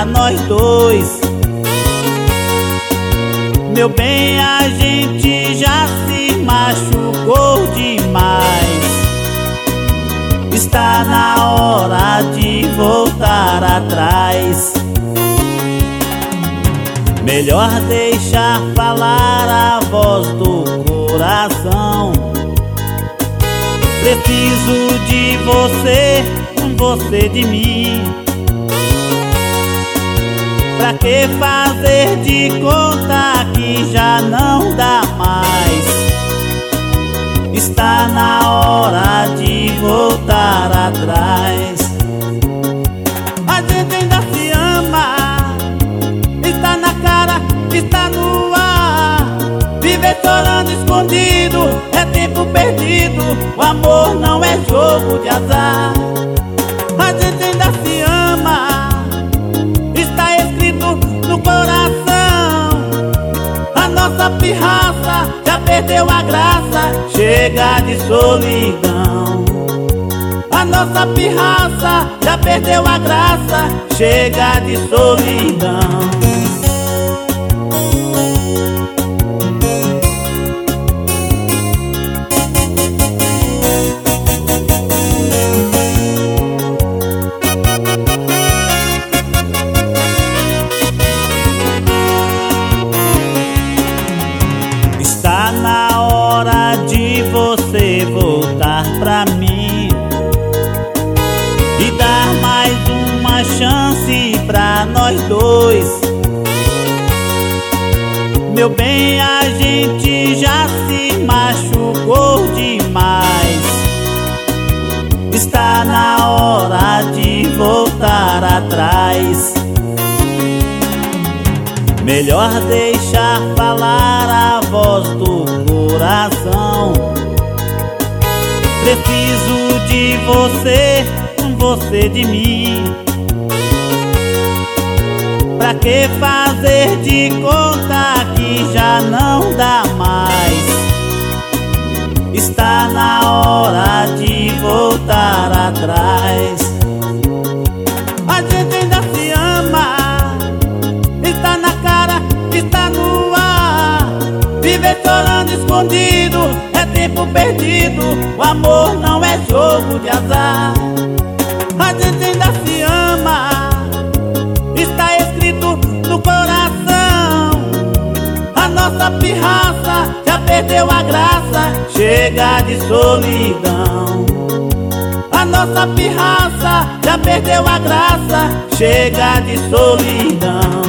nós dois. Meu bem, a gente já se machucou demais. Está na hora de voltar atrás. Melhor deixar falar a voz do coração. Preciso de você, você de mim. Pra que fazer de conta que já não dá mais? Está na hora de voltar atrás. A gente ainda se ama, está na cara, está no ar. Viver chorando escondido é tempo perdido. O amor não é jogo de azar. A gente ainda se ama, está escrito no coração. A nossa pirraça já perdeu a graça. Chega de solidão. A nossa pirraça já perdeu a graça. Chega de solidão. Está na hora de você voltar pra mim e dar mais uma chance pra nós dois. Meu bem, a gente já se machucou demais. Está na hora de voltar atrás. Melhor deixar falar a voz do coração. Preciso de você, você de mim. Pra que fazer de conta que já não dá mais? Está na hora de voltar atrás. A gente ainda se ama, está na cara, está no ar. Viver chorando escondido é tempo perdido. O amor não é jogo de azar. A gente ainda se ama, está escrito no coração. A nossa pirraça já perdeu a graça. Chega de solidão. A nossa pirraça já perdeu a graça. Chega de solidão.